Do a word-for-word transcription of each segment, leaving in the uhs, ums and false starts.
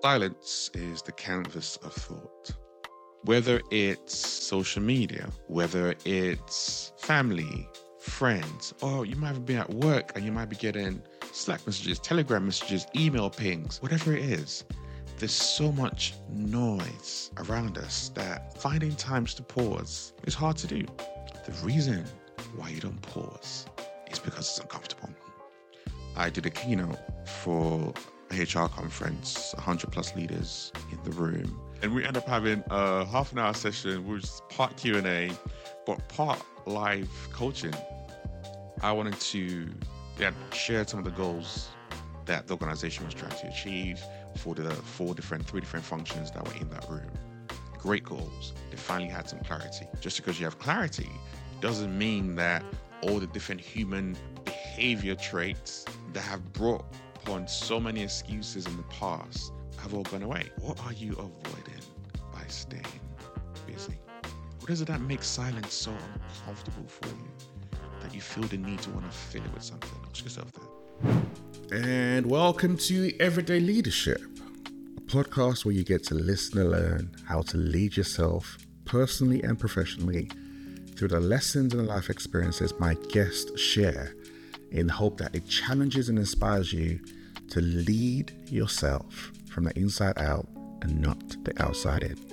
Silence is the canvas of thought. Whether it's social media, whether it's family, friends, or you might even be at work and you might be getting Slack messages, Telegram messages, email pings, whatever it is, there's so much noise around us that finding times to pause is hard to do. The reason why you don't pause is because it's uncomfortable. I did a keynote for a H R conference, one hundred plus leaders in the room. And we ended up having a half an hour session, which was part Q and A, but part live coaching. I wanted to yeah, share some of the goals that the organization was trying to achieve for the four different, three different functions that were in that room. Great goals. They finally had some clarity. Just because you have clarity doesn't mean that all the different human behavior traits that have brought upon so many excuses in the past have all gone away. What are you avoiding by staying busy? What is it that makes silence so uncomfortable for you that you feel the need to want to fill it with something? Ask yourself that. And welcome to Everyday Leadership, a podcast where you get to listen and learn how to lead yourself personally and professionally through the lessons and life experiences my guests share, in hope that it challenges and inspires you to lead yourself from the inside out and not the outside in.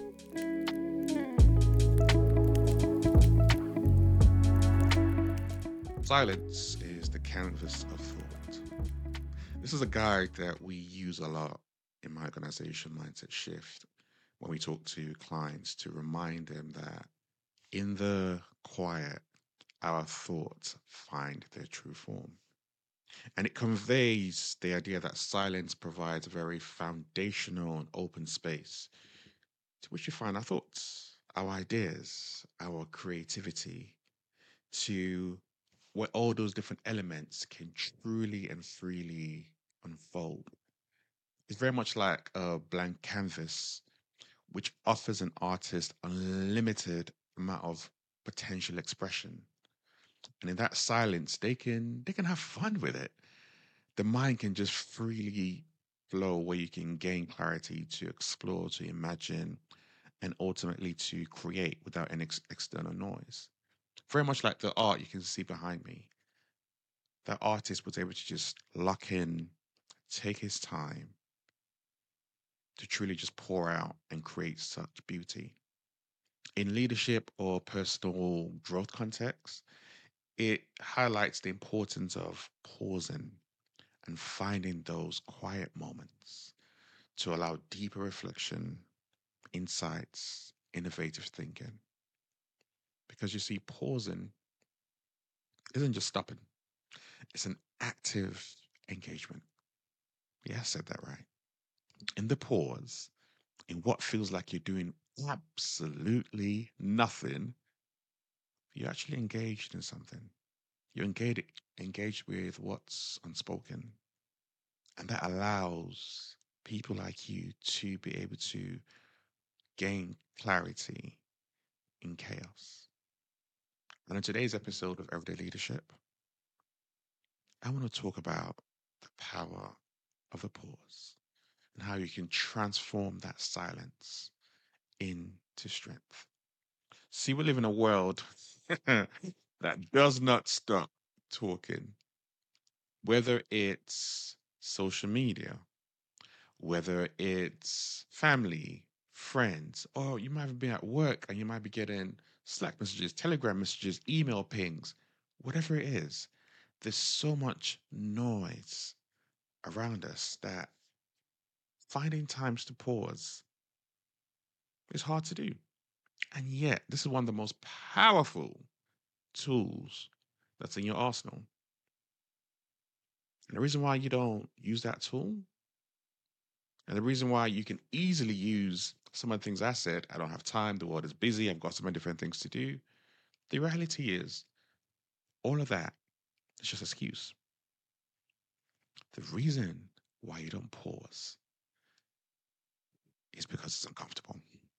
Silence is the canvas of thought. This is a guide that we use a lot in my organization, Mindset Shift, when we talk to clients to remind them that in the quiet, our thoughts find their true form. And it conveys the idea that silence provides a very foundational and open space to which you find our thoughts, our ideas, our creativity, to where all those different elements can truly and freely unfold. It's very much like a blank canvas, which offers an artist unlimited amount of potential expression. And in that silence, they can they can have fun with it. The mind can just freely flow, where you can gain clarity to explore, to imagine, and ultimately to create without any ex- external noise. Very much like the art you can see behind me. That artist was able to just lock in, take his time to truly just pour out and create such beauty. In leadership or personal growth context, it highlights the importance of pausing and finding those quiet moments to allow deeper reflection, insights, innovative thinking. Because you see, pausing isn't just stopping, it's an active engagement. Yeah, I said that right. In the pause, in what feels like you're doing absolutely nothing, you're actually engaged in something. You're engaged, engaged with what's unspoken. And that allows people like you to be able to gain clarity in chaos. And in today's episode of Everyday Leadership, I want to talk about the power of the pause and how you can transform that silence into strength. See, we live in a world that does not stop talking, whether it's social media, whether it's family, friends, or you might be at work and you might be getting Slack messages, Telegram messages, email pings, whatever it is. There's so much noise around us that finding times to pause is hard to do. And yet, this is one of the most powerful tools that's in your arsenal. And the reason why you don't use that tool, and the reason why you can easily use some of the things I said, I don't have time, the world is busy, I've got so many different things to do. The reality is, all of that is just excuse. The reason why you don't pause is because it's uncomfortable.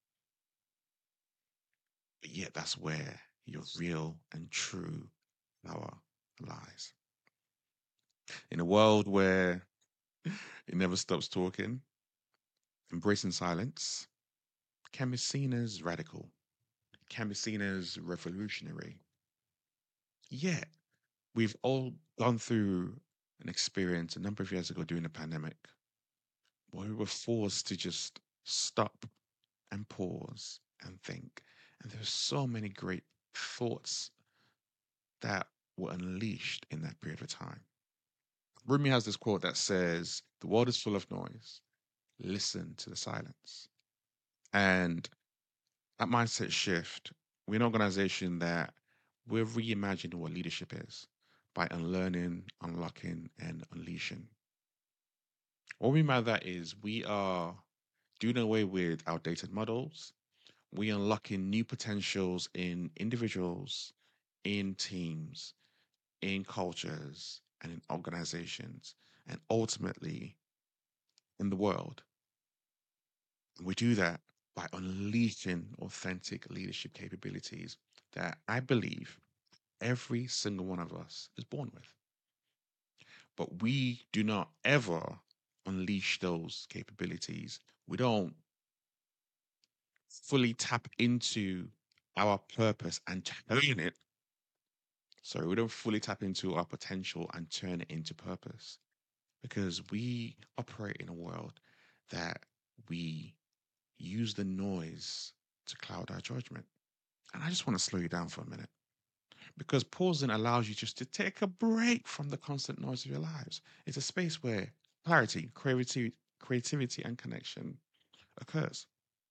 But yet, that's where your real and true power lies. In a world where it never stops talking, Embracing silence can be seen as radical, can be seen as revolutionary. Yet, we've all gone through an experience a number of years ago during the pandemic where we were forced to just stop and pause and think. And there's so many great thoughts that were unleashed in that period of time. Rumi has this quote that says, "The world is full of noise. Listen to the silence." And at Mindset Shift, we're an organization that we're reimagining what leadership is by unlearning, unlocking, and unleashing. What we mean by that is we are doing away with outdated models. We are unlocking new potentials in individuals, in teams, in cultures, and in organizations, and ultimately in the world. And we do that by unleashing authentic leadership capabilities that I believe every single one of us is born with. But we do not ever unleash those capabilities. We don't fully tap into our purpose and turn it. Sorry, we don't fully tap into our potential and turn it into purpose because we operate in a world that we use the noise to cloud our judgment. And I just want to slow you down for a minute because pausing allows you just to take a break from the constant noise of your lives. It's a space where clarity, creativity, creativity, and connection occurs.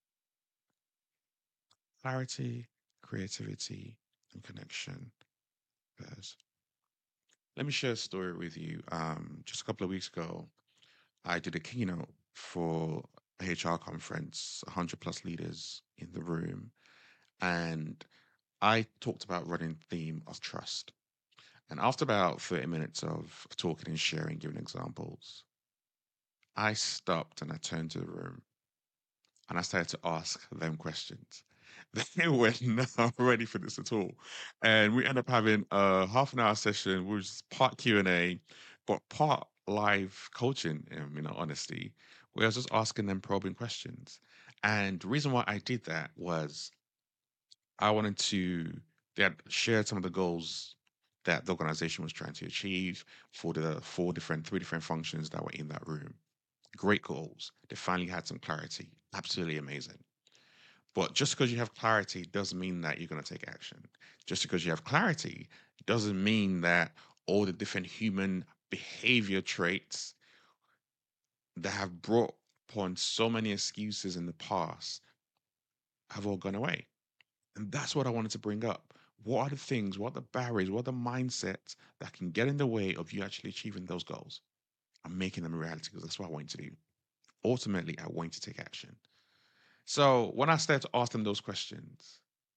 Clarity, creativity, and connection occurs. Let me share a story with you. Um, just a couple of weeks ago, I did a keynote for a H R conference, one hundred plus leaders in the room, and I talked about running the theme of trust. And after about thirty minutes of talking and sharing, giving examples, I stopped and I turned to the room and I started to ask them questions. They were not ready for this at all. And we ended up having a half an hour session, which was part Q and A, but part live coaching, um, in all honesty, where I was just asking them probing questions. And the reason why I did that was I wanted to they had shared some of the goals that the organization was trying to achieve for the four different, three different functions that were in that room. Great goals. They finally had some clarity. Absolutely amazing. But just because you have clarity doesn't mean that you're going to take action. Just because you have clarity doesn't mean that all the different human behavior traits that have brought upon so many excuses in the past have all gone away. And that's what I wanted to bring up. What are the things, what are the barriers, what are the mindsets that can get in the way of you actually achieving those goals and making them a reality? Because that's what I want you to do. Ultimately, I want you to take action. So when I started to ask them those questions,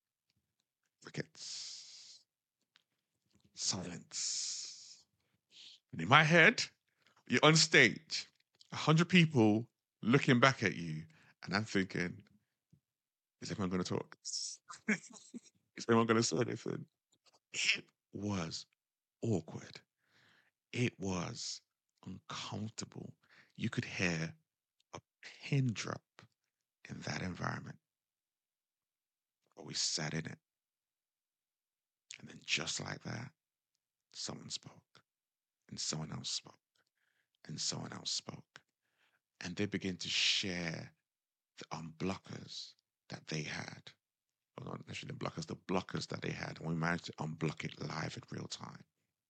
crickets, silence. And in my head, you're on stage, a hundred people looking back at you, and I'm thinking, is everyone going to talk? Is anyone going to say anything? It was awkward. It was uncomfortable. You could hear a pin drop in that environment. But we sat in it. And then just like that, someone spoke. And someone else spoke. And someone else spoke. And they began to share the unblockers that they had. Well, not necessarily the blockers, the blockers that they had. And we managed to unblock it live in real time.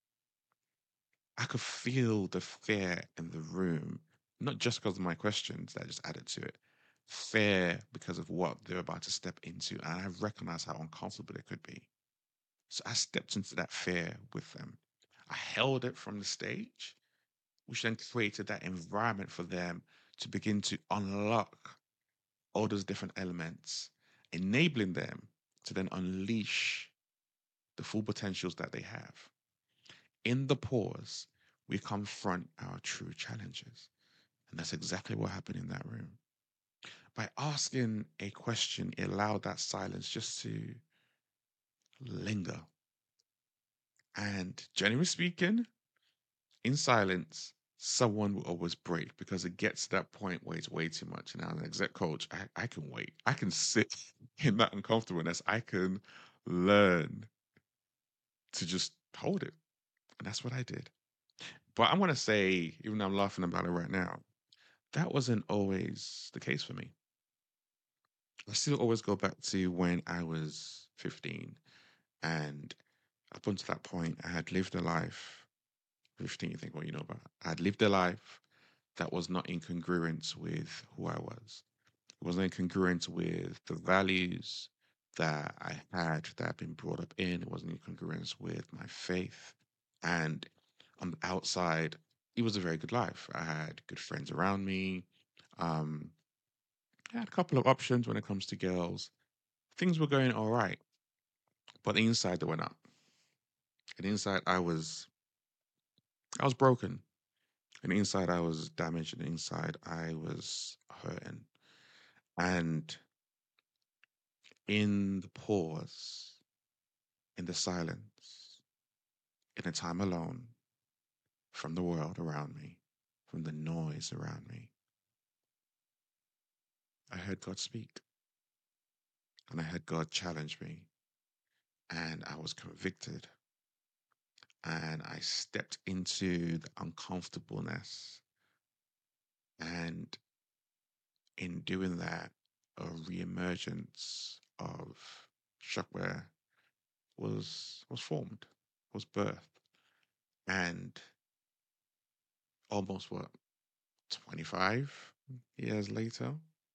I could feel the fear in the room, not just because of my questions that just added to it, fear because of what they're about to step into. And I recognized how uncomfortable it could be. So I stepped into that fear with them. I held it from the stage, which then created that environment for them to begin to unlock all those different elements, enabling them to then unleash the full potentials that they have. In the pause, we confront our true challenges. And that's exactly what happened in that room. By asking a question, it allowed that silence just to linger. And generally speaking, in silence, someone will always break because it gets to that point where it's way too much. Now, as an exec coach, I, I can wait. I can sit in that uncomfortableness. I can learn to just hold it. And that's what I did. But I'm going to say, even though I'm laughing about it right now, that wasn't always the case for me. I still always go back to when I was fifteen. And up until that point, I had lived a life. fifteen, you think, well, you know about it. I had lived a life that was not in congruence with who I was. It wasn't in congruence with the values that I had that had been brought up in. It wasn't in congruence with my faith. And on the outside, it was a very good life. I had good friends around me. Um, I had a couple of options when it comes to girls. Things were going all right, but the inside they went up. And inside I was I was broken. And inside I was damaged. And inside I was hurting. And in the pause, in the silence, in a time alone from the world around me, from the noise around me, I heard God speak. And I heard God challenge me. And I was convicted. And I stepped into the uncomfortableness. And in doing that, a reemergence of Shopware was was formed, was birthed. And almost what, twenty-five years later,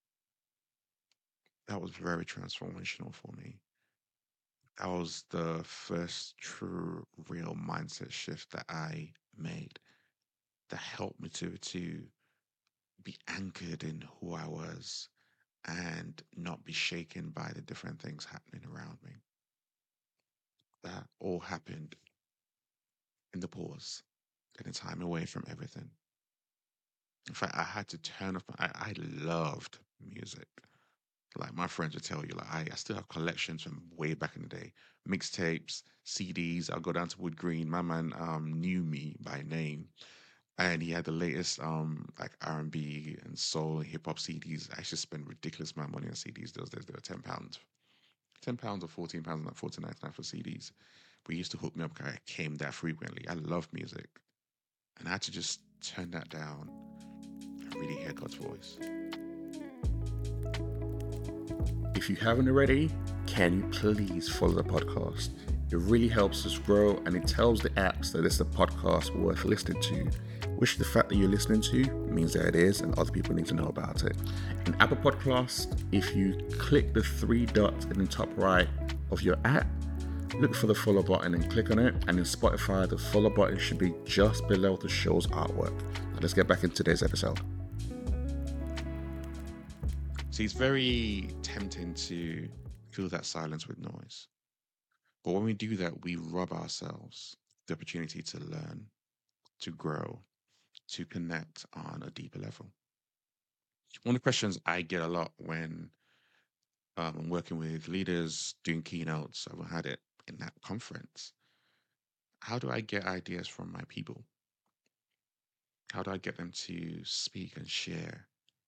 that was very transformational for me. That was the first true real mindset shift that I made that helped me to to be anchored in who I was and not be shaken by the different things happening around me. That all happened in the pause, in a time away from everything. In fact, I had to turn off. My, I, I loved music. Like my friends would tell you, like I, I still have collections from way back in the day, mixtapes, C Ds. I'll go down to Wood Green. My man um knew me by name, and he had the latest um like R and B and soul and hip hop C Ds. I used to spend ridiculous amount of money on C Ds those days. They were ten pounds, ten pounds or fourteen pounds, like fourteen ninety nine for C Ds. But he used to hook me up because I came that frequently. I love music, and I had to just turn that down and really hear God's voice. If you haven't already, can you please follow the podcast? It really helps us grow, and it tells the apps that it's a podcast worth listening to, which the fact that you're listening to means that it is, and other people need to know about it. In Apple Podcast, if you click the three dots in the top right of your app, look for the follow button and click on it. And in Spotify, the follow button should be just below the show's artwork. Now let's get back into today's episode. See, it's very tempting to fill that silence with noise. But when we do that, we rob ourselves the opportunity to learn, to grow, to connect on a deeper level. One of the questions I get a lot when um, I'm working with leaders, doing keynotes, I've had it in that conference. How do I get ideas from my people? How do I get them to speak and share?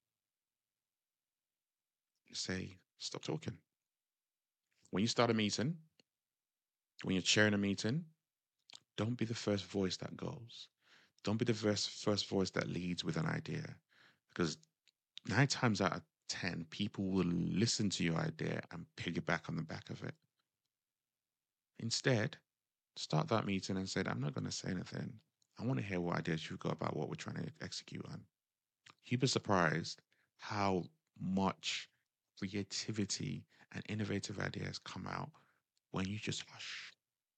You say, stop talking. When you start a meeting, when you're chairing a meeting, don't be the first voice that goes. Don't be the first first voice that leads with an idea, because nine times out of ten, people will listen to your idea and piggyback on the back of it. Instead, start that meeting and say, I'm not going to say anything. I want to hear what ideas you've got about what we're trying to execute on. You'd be surprised how much creativity and innovative ideas come out when you just hush.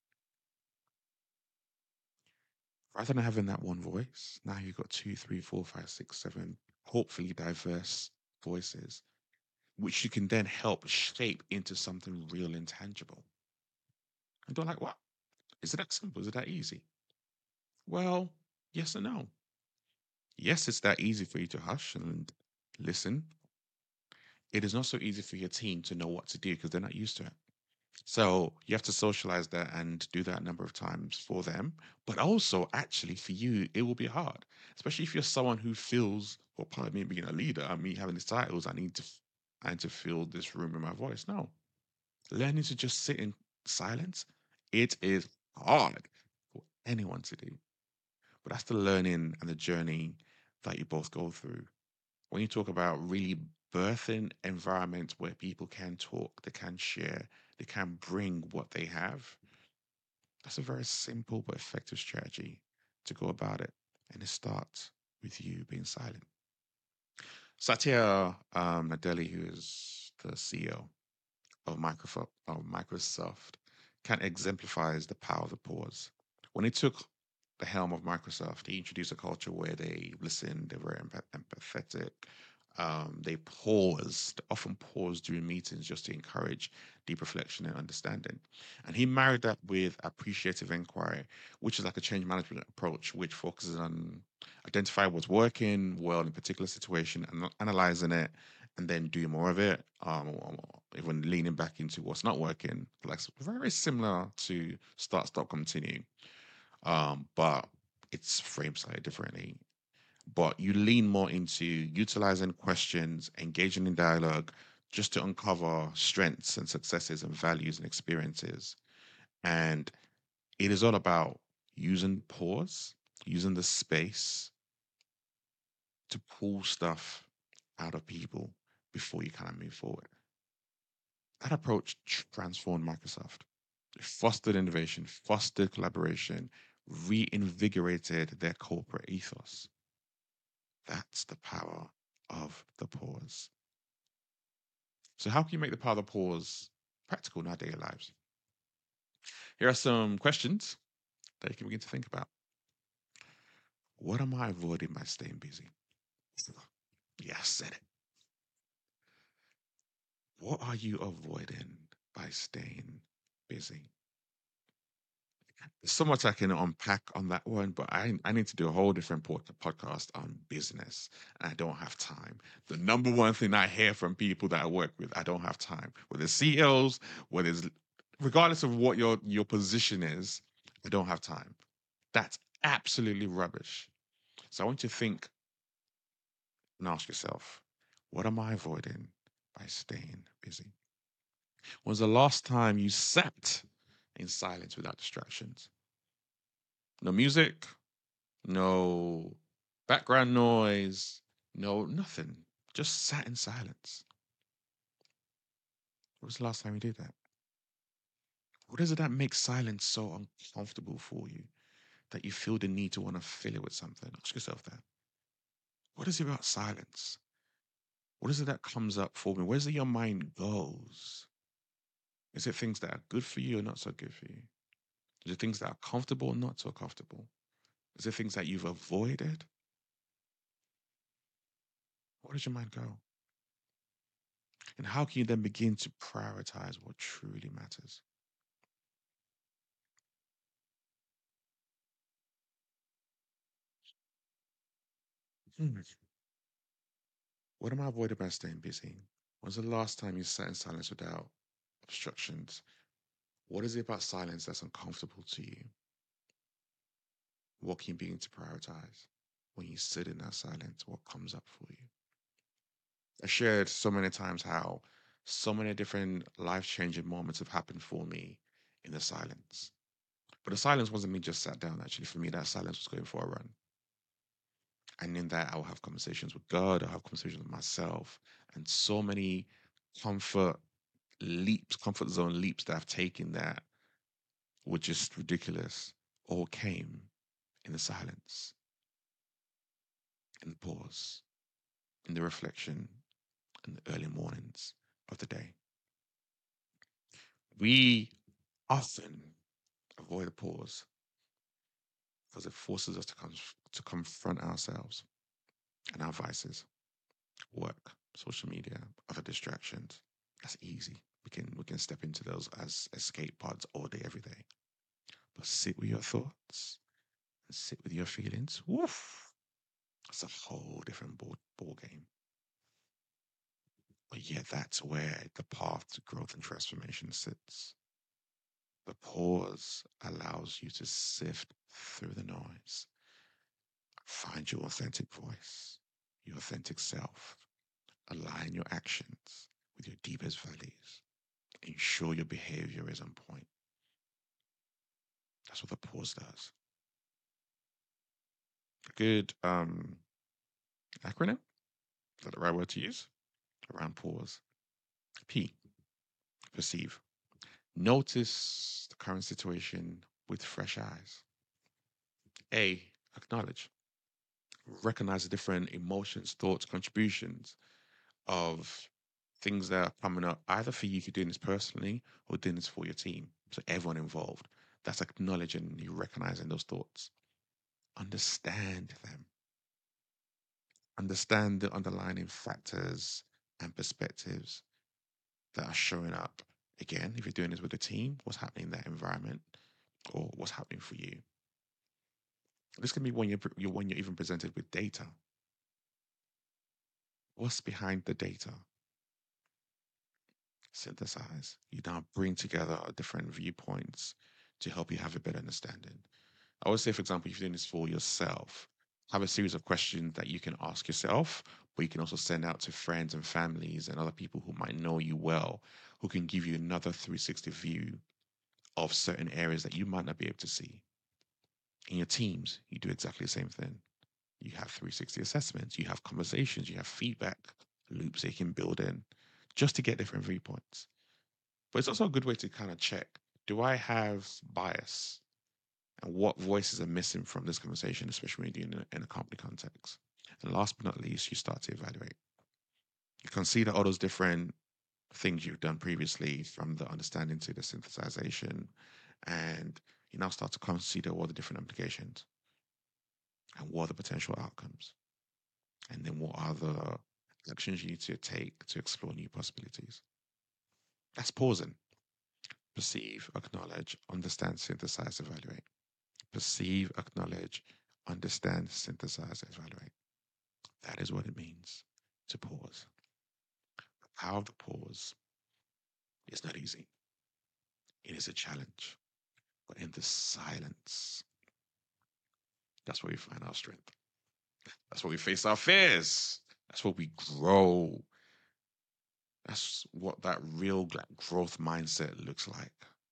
Rather than having that one voice, now you've got two, three, four, five, six, seven, hopefully diverse voices, which you can then help shape into something real and tangible. And don't like, what? Is it that simple? Is it that easy? Well, yes and no. Yes, it's that easy for you to hush and listen. It is not so easy for your team to know what to do because they're not used to it. So you have to socialize that and do that a number of times for them. But also, actually, for you, it will be hard, especially if you're someone who feels, well, part of me being a leader, I mean, having these titles, I need to, f- I need to fill this room with my voice. No, learning to just sit in silence, it is hard for anyone to do. But that's the learning and the journey that you both go through. When you talk about really birthing environments where people can talk, they can share, they can bring what they have, that's a very simple but effective strategy to go about it. And it starts with you being silent. Satya um, Nadella, who is the C E O of Microsoft, of Microsoft, can exemplifies the power of the pause. When he took the helm of Microsoft, he introduced a culture where they listened, they were empath- empathetic, um, they paused, often paused during meetings just to encourage deep reflection and understanding. And he married that with appreciative inquiry, which is like a change management approach, which focuses on identifying what's working well in a particular situation and analyzing it and then doing more of it, um, or even leaning back into what's not working. Like very similar to start, stop, continue, um, but it's framed slightly differently. But you lean more into utilizing questions, engaging in dialogue, just to uncover strengths and successes and values and experiences. And it is all about using pause, using the space to pull stuff out of people before you kind of move forward. That approach transformed Microsoft. It fostered innovation, fostered collaboration, reinvigorated their corporate ethos. That's the power of the pause. So, how can you make the power of the pause practical in our daily lives? Here are some questions that you can begin to think about. What am I avoiding by staying busy? Yeah, I said it. What are you avoiding by staying busy? There's so much I can unpack on that one, but I, I need to do a whole different pod- podcast on business, and I don't have time. The number one thing I hear from people that I work with, I don't have time. Whether it's C E Os, whether it's regardless of what your your position is, I don't have time. That's absolutely rubbish. So I want you to think and ask yourself, what am I avoiding by staying busy? When was the last time you sat in silence without distractions? No music, no background noise, no nothing. Just sat in silence. When was the last time you did that? What is it that makes silence so uncomfortable for you that you feel the need to want to fill it with something? Ask yourself that. What is it about silence? What is it that comes up for me? Where's it your mind goes? Is it things that are good for you or not so good for you? Is it things that are comfortable or not so comfortable? Is it things that you've avoided? Where does your mind go? And how can you then begin to prioritize what truly matters? Hmm. What am I avoiding by staying busy? When's the last time you sat in silence without obstructions? What is it about silence that's uncomfortable to you? What can you begin to prioritize? When you sit in that silence, what comes up for you? I shared so many times how so many different life changing moments have happened for me in the silence. But the silence wasn't me just sat down, actually. For me, that silence was going for a run. And in that, I will have conversations with God, I'll have conversations with myself, and so many comfort leaps, comfort zone leaps that I've taken that were just ridiculous, all came in the silence, in the pause, in the reflection, in the early mornings of the day. We often avoid a pause because it forces us to, con- to confront ourselves and our vices, work, social media, other distractions. That's easy. We can we can step into those as escape pods all day, every day. But sit with your thoughts and sit with your feelings. Woof. That's a whole different ball, ball game. But yeah, that's where the path to growth and transformation sits. The pause allows you to sift through the noise, find your authentic voice, your authentic self, align your actions with your deepest values, ensure your behavior is on point. That's what the pause does. A good um, acronym, is that the right word to use? Around pause. P, perceive. Notice the current situation with fresh eyes. A, acknowledge. Recognize the different emotions, thoughts, contributions of things that are coming up, either for you, if you're doing this personally or doing this for your team. So everyone involved. That's acknowledging, you recognizing those thoughts. Understand them. Understand the underlying factors and perspectives that are showing up. Again, if you're doing this with a team, what's happening in that environment or what's happening for you. This can be when you're, when you're even presented with data. What's behind the data? Synthesize. You now bring together different viewpoints to help you have a better understanding. I would say, for example, if you're doing this for yourself, have a series of questions that you can ask yourself, but you can also send out to friends and families and other people who might know you well, who can give you another three sixty view of certain areas that you might not be able to see. In your teams, you do exactly the same thing. You have three sixty assessments, you have conversations, you have feedback loops they can build in just to get different viewpoints. But it's also a good way to kind of check, do I have bias? And what voices are missing from this conversation, especially when you're doing it in a company context? And last but not least, you start to evaluate. You consider all those different things you've done previously, from the understanding to the synthesization, and you now start to consider all the different implications and what are the potential outcomes. And then what are the actions you need to take to explore new possibilities. That's pausing. Perceive, acknowledge, understand, synthesize, evaluate. Perceive, acknowledge, understand, synthesize, evaluate. That is what it means to pause. The power of the pause is not easy. It is a challenge. But in the silence, that's where we find our strength. That's where we face our fears. That's where we grow. That's what that real growth mindset looks like.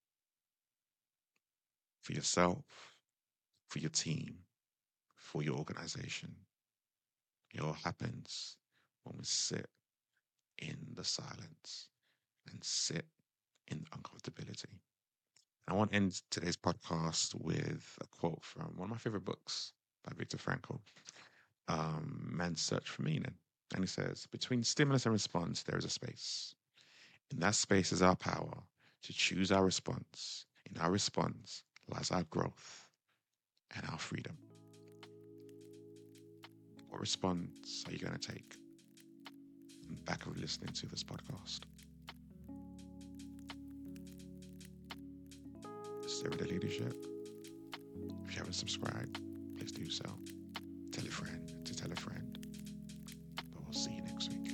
For yourself, for your team, for your organization. It all happens when we sit in the silence and sit in uncomfortability. I want to end today's podcast with a quote from one of my favorite books by Viktor Frankl, um, Man's Search for Meaning. And he says, between stimulus and response, there is a space. In that space is our power to choose our response. In our response lies our growth and our freedom. What response are you going to take on the back of listening to this podcast? This is Everyday Leadership. If you haven't subscribed, please do so. Tell a friend to tell a friend. But we'll see you next week.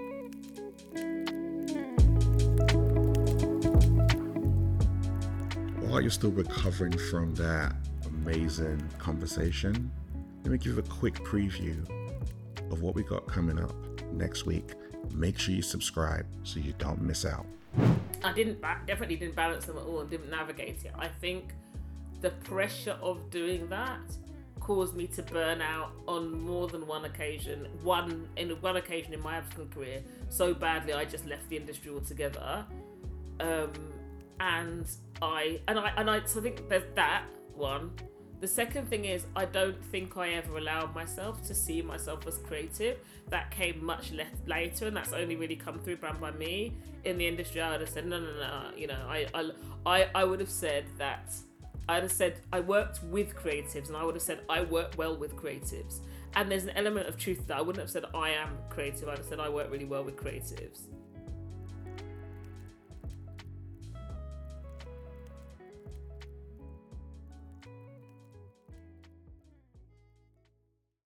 While you're still recovering from that amazing conversation, let me give you a quick preview of what we got coming up next week. Make sure you subscribe so you don't miss out. I didn't definitely didn't balance them at all and didn't navigate it. I think the pressure of doing that caused me to burn out on more than one occasion. One in one occasion in my African career, so badly I just left the industry altogether. Um, and I and I and I so I think there's that one. The second thing is, I don't think I ever allowed myself to see myself as creative. That came much le- later, and that's only really come through brand by me. In the industry, I would have said, no, no, no, you know, I, I, I, I would have said that, I'd have said, I worked with creatives, and I would have said, I work well with creatives. And there's an element of truth that I wouldn't have said, I am creative. I'd have said, I work really well with creatives.